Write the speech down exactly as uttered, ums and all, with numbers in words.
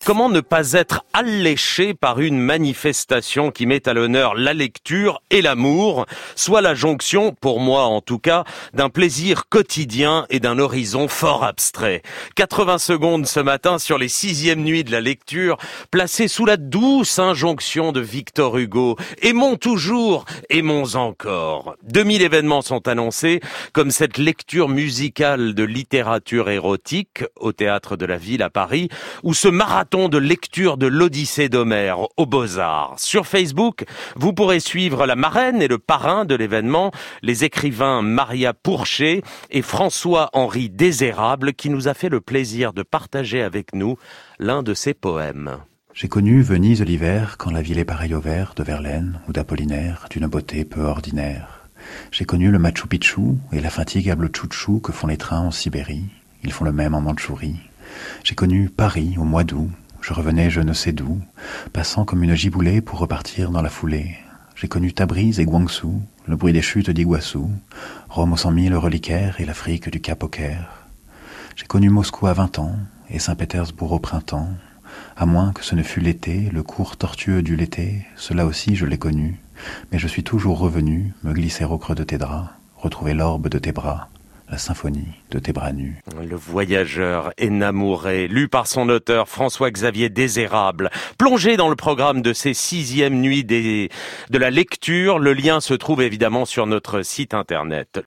Comment ne pas être alléché par une manifestation qui met à l'honneur la lecture et l'amour, soit la jonction, pour moi en tout cas, d'un plaisir quotidien et d'un horizon fort abstrait. quatre-vingts secondes ce matin sur les sixièmes nuits de la lecture, placées sous la douce injonction de Victor Hugo. Aimons toujours, aimons encore. deux mille événements sont annoncés, comme cette lecture musicale de littérature érotique au Théâtre de la Ville à Paris, ou ce marathon de lecture de l'Odyssée d'Homère aux Beaux-Arts. Sur Facebook, vous pourrez suivre la marraine et le parrain de l'événement, les écrivains Maria Pourchet et François-Henri Désérable, qui nous a fait le plaisir de partager avec nous l'un de ses poèmes. J'ai connu Venise l'hiver, quand la ville est pareille au vers de Verlaine ou d'Apollinaire, d'une beauté peu ordinaire. J'ai connu le Machu Picchu et l'infatigable tchou-tchou que font les trains en Sibérie. Ils font le même en Mandchourie. J'ai connu Paris au mois d'août. Je revenais je ne sais d'où, passant comme une giboulée pour repartir dans la foulée. J'ai connu Tabriz et Guangzhou, le bruit des chutes d'Iguassou, Rome aux cent mille reliquaires et l'Afrique du Cap au Caire. J'ai connu Moscou à vingt ans et Saint-Pétersbourg au printemps, à moins que ce ne fût l'été, le cours tortueux du l'été, cela aussi je l'ai connu, mais je suis toujours revenu, me glisser au creux de tes draps, retrouver l'orbe de tes bras, la symphonie de tes bras nus. Le voyageur énamouré, lu par son auteur François-Xavier Désérable. Plongé dans le programme de ces sixièmes nuits des... de la lecture, le lien se trouve évidemment sur notre site internet.